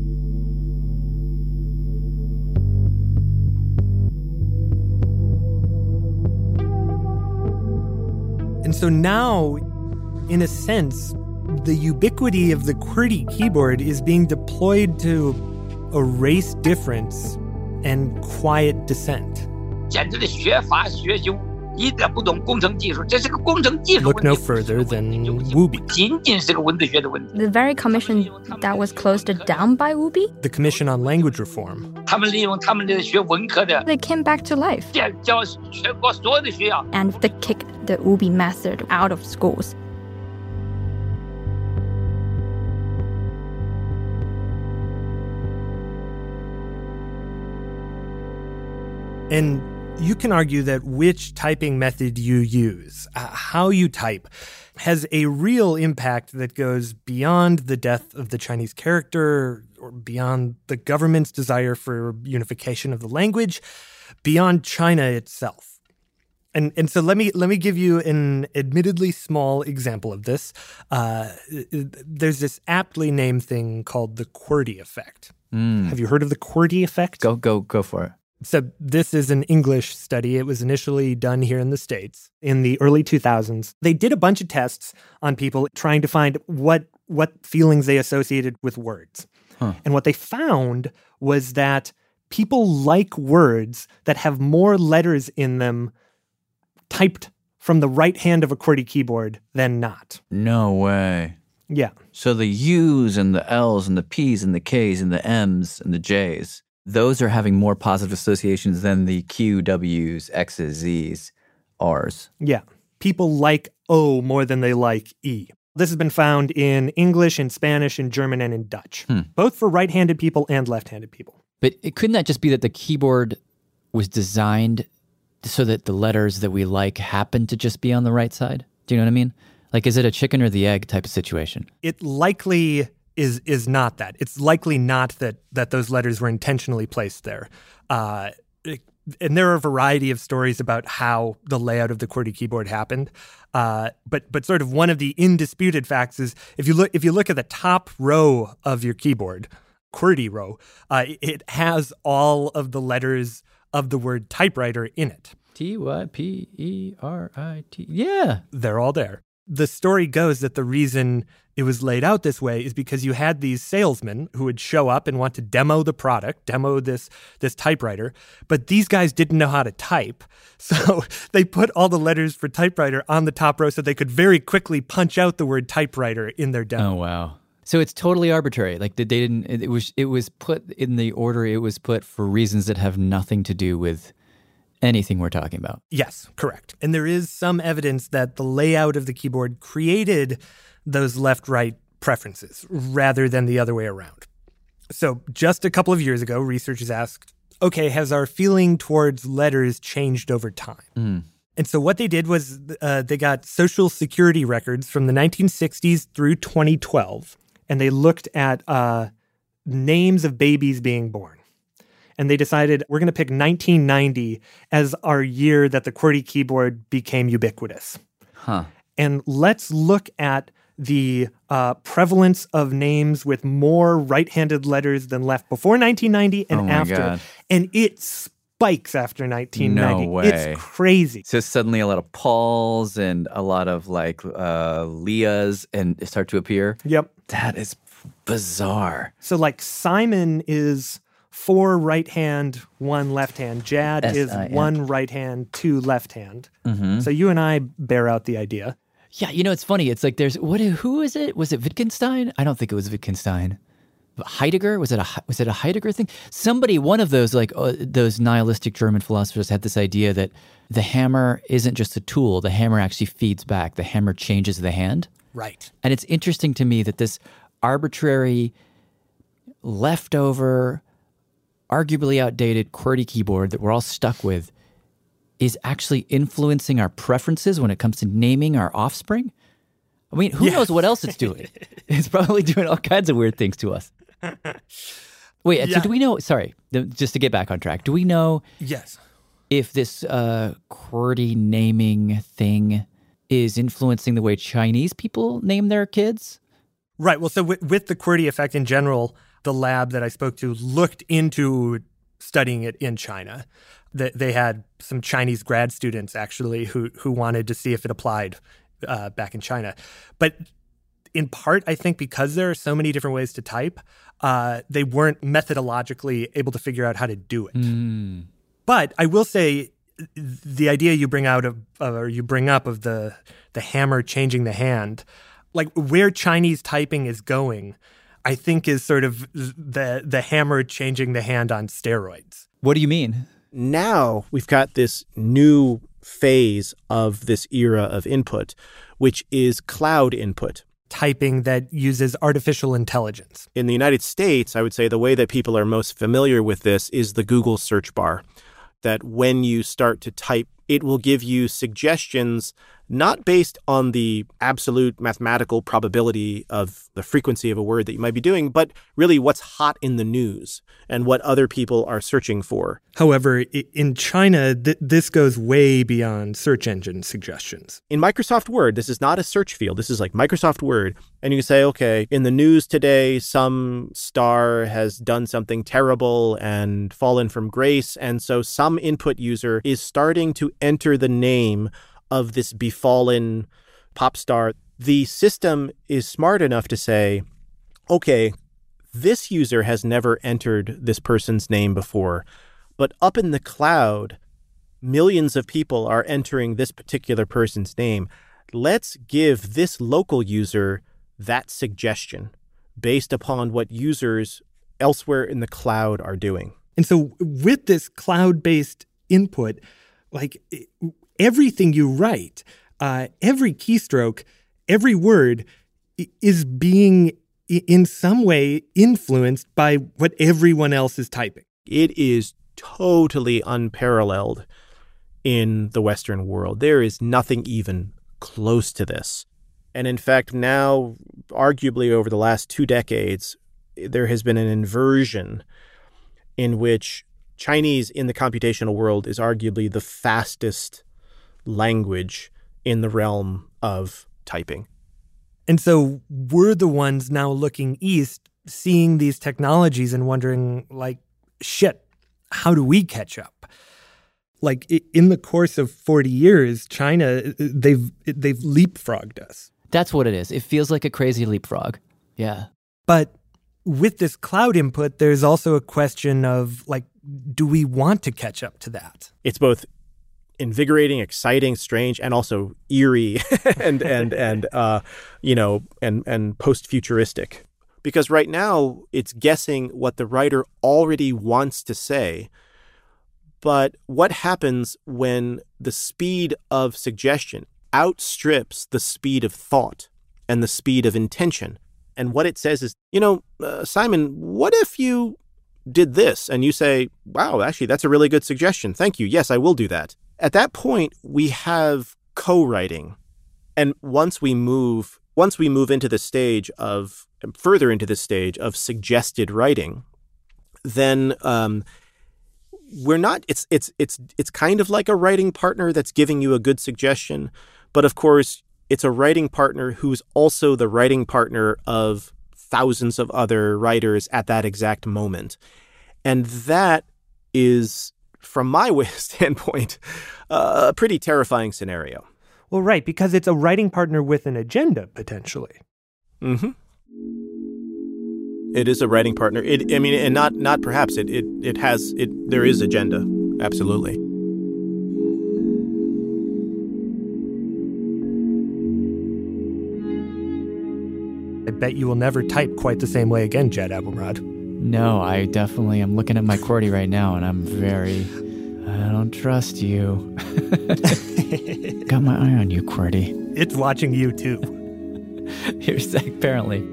And so now, in a sense, the ubiquity of the QWERTY keyboard is being deployed to erase difference and quiet dissent. Look no further than Wubi. The very commission that was closed down by Wubi? The Commission on Language Reform. They came back to life. And they kicked the Wubi method out of schools. And you can argue that which typing method you use, uh, how you type, has a real impact that goes beyond the death of the Chinese character or beyond the government's desire for unification of the language, beyond China itself. And and so let me let me give you an admittedly small example of this. Uh, there's this aptly named thing called the QWERTY effect. Mm. Have you heard of the QWERTY effect? Go go go for it. So this is an English study. It was initially done here in the States in the early two thousands. They did a bunch of tests on people trying to find what what feelings they associated with words. Huh. And what they found was that people like words that have more letters in them typed from the right hand of a QWERTY keyboard than not. No way. Yeah. So the U's and the L's and the P's and the K's and the M's and the J's, those are having more positive associations than the Q, W's, X's, Z's, R's. Yeah. People like O more than they like E. This has been found in English, in Spanish, in German, and in Dutch, hmm. both for right-handed people and left-handed people. But it, couldn't that just be that the keyboard was designed so that the letters that we like happen to just be on the right side? Do you know what I mean? Like, is it a chicken or the egg type of situation? It likely is is not that. It's likely not that that those letters were intentionally placed there. Uh, it, and there are a variety of stories about how the layout of the QWERTY keyboard happened. Uh, but but sort of one of the indisputed facts is if you look if you look at the top row of your keyboard, QWERTY row, uh, it has all of the letters of the word typewriter in it. T Y P E R I T. Yeah. They're all there. The story goes that the reason it was laid out this way is because you had these salesmen who would show up and want to demo the product, demo this this typewriter, but these guys didn't know how to type. So they put all the letters for typewriter on the top row so they could very quickly punch out the word typewriter in their demo. Oh, wow. So it's totally arbitrary. Like they didn't, it was, it was put in the order it was put for reasons that have nothing to do with anything we're talking about. Yes, correct. And there is some evidence that the layout of the keyboard created those left-right preferences rather than the other way around. So just a couple of years ago, researchers asked, okay, has our feeling towards letters changed over time? Mm. And so what they did was uh, they got Social Security records from the nineteen sixties through twenty twelve, and they looked at uh, names of babies being born. And they decided we're going to pick nineteen ninety as our year that the QWERTY keyboard became ubiquitous. Huh. And let's look at the uh, prevalence of names with more right-handed letters than left before nineteen ninety and Oh my after. God. And it spikes after nineteen ninety. No way. It's crazy. So suddenly a lot of Pauls and a lot of like uh, Leahs and start to appear. Yep. That is bizarre. So like Simon is four right hand, one left hand. Jad S I is N. one right hand, two left hand. Mhm. So you and I bear out the idea. Yeah, you know, it's funny. It's like there's, what? Who is it? Was it Wittgenstein? I don't think it was Wittgenstein. Heidegger? Was it a was it a Heidegger thing? Somebody, one of those like uh, those nihilistic German philosophers had this idea that the hammer isn't just a tool. The hammer actually feeds back. The hammer changes the hand. Right. And it's interesting to me that this arbitrary, leftover, arguably outdated QWERTY keyboard that we're all stuck with is actually influencing our preferences when it comes to naming our offspring. I mean, who Yeah. knows what else it's doing? It's probably doing all kinds of weird things to us. Wait, Yeah. so do we know, sorry, th- just to get back on track, do we know Yes. if this uh, QWERTY naming thing is influencing the way Chinese people name their kids? Right. Well, so with, with the QWERTY effect in general, the lab that I spoke to looked into studying it in China. They, they had some Chinese grad students, actually, who who wanted to see if it applied uh, back in China. But in part, I think because there are so many different ways to type, uh, they weren't methodologically able to figure out how to do it. Mm. But I will say the idea you bring out of, or you bring up of the the hammer changing the hand, like where Chinese typing is going, I think is sort of the the hammer changing the hand on steroids. What do you mean? Now we've got this new phase of this era of input, which is cloud input. Typing that uses artificial intelligence. In the United States, I would say the way that people are most familiar with this is the Google search bar. That when you start to type, it will give you suggestions not based on the absolute mathematical probability of the frequency of a word that you might be doing, but really what's hot in the news and what other people are searching for. However, in China, th- this goes way beyond search engine suggestions. In Microsoft Word, this is not a search field. This is like Microsoft Word. And you can say, okay, in the news today, some star has done something terrible and fallen from grace. And so some input user is starting to enter the name of this befallen pop star. The system is smart enough to say, okay, this user has never entered this person's name before, but up in the cloud, millions of people are entering this particular person's name. Let's give this local user that suggestion based upon what users elsewhere in the cloud are doing. And so with this cloud-based input, like everything you write, uh, every keystroke, every word is being in some way influenced by what everyone else is typing. It is totally unparalleled in the Western world. There is nothing even close to this. And in fact, now, arguably over the last two decades, there has been an inversion in which Chinese in the computational world is arguably the fastest language in the realm of typing. And so we're the ones now looking east, seeing these technologies and wondering, like, shit, how do we catch up? like in the course of forty years, China, they've they've leapfrogged us. That's what it is. It feels like a crazy leapfrog. Yeah. But with this cloud input, there's also a question of, like, do we want to catch up to that? It's both invigorating, exciting, strange, and also eerie and and and uh, you know, and and post-futuristic. Because right now it's guessing what the writer already wants to say. But what happens when the speed of suggestion outstrips the speed of thought and the speed of intention? And what it says is, you know, uh, Simon, what if you did this? And you say, wow, actually, that's a really good suggestion. Thank you. Yes, I will do that. At that point, we have co-writing. And once we move, once we move into the stage of, further into the stage of suggested writing, then um, we're not, it's, it's, it's, it's kind of like a writing partner that's giving you a good suggestion. But of course, it's a writing partner who's also the writing partner of thousands of other writers at that exact moment. And that is, from my standpoint, uh, a pretty terrifying scenario. Well, right, because it's a writing partner with an agenda, potentially. Mm-hmm. It is a writing partner. It, I mean, and not not perhaps. It it it has it. There is agenda. Absolutely. I bet you will never type quite the same way again, Jed Abumrad. No, I definitely am looking at my QWERTY right now, and I'm very, I don't trust you. Got my eye on you, QWERTY. It's watching you, too. Here's apparently.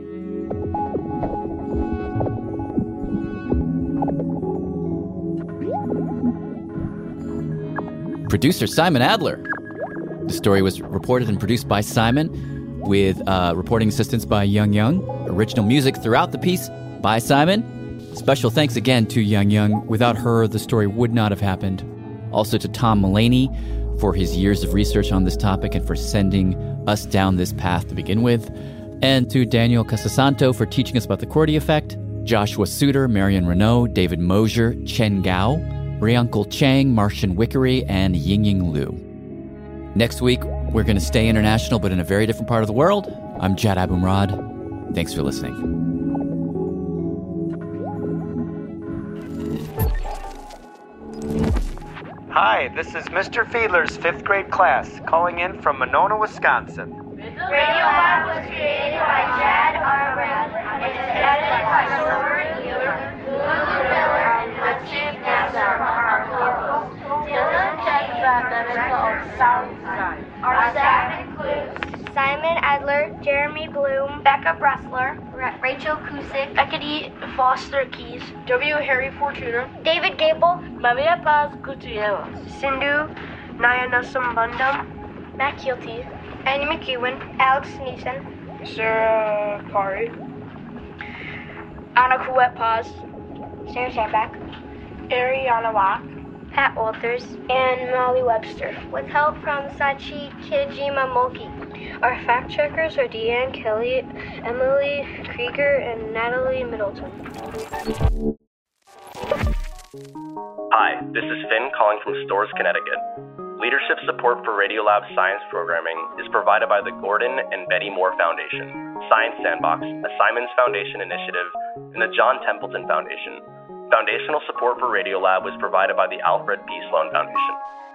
Producer Simon Adler. The story was reported and produced by Simon, with uh, reporting assistance by Young Young. Original music throughout the piece by Simon. Special thanks again to Young Young. Without her, the story would not have happened. Also to Tom Mullaney for his years of research on this topic and for sending us down this path to begin with. And to Daniel Casasanto for teaching us about the QWERTY effect. Joshua Suter, Marion Renaud, David Mosier, Chen Gao, Rayuncle Chang, Martian Wickery, and Yingying Liu. Next week, we're going to stay international, but in a very different part of the world. I'm Jad Abumrad. Thanks for listening. Hi, this is Mister Fiedler's fifth grade class, calling in from Monona, Wisconsin. Radio Lab was created by Jad Abumrad and is edited by Silver Mueller, Lulu Miller, and Hakeem Nassar, our co-hosts. Dylan Jackson and sound design. Our staff includes Simon Adler, Jeremy Bloom, Becca Bressler, Ra- Rachel Cusick, Beckety Foster Keys, W. Harry Fortuna, David Gable, Maria Paz Gutierrez, Sindhu Nayanasambandam, Matt Keelty, Annie McEwen, Alex Neeson, Sarah Kari, Anna Kuwet Paz, Sarah Sandback, Ariana Wack, Pat Walters, and Molly Webster, with help from Sachi Kijima Mulkey. Our fact checkers are Deanne Kelly, Emily Krieger, and Natalie Middleton. Hi, this is Finn calling from Storrs, Connecticut. Leadership support for Radiolab science programming is provided by the Gordon and Betty Moore Foundation, Science Sandbox, a Simons Foundation initiative, and the John Templeton Foundation. Foundational support for Radiolab was provided by the Alfred P. Sloan Foundation.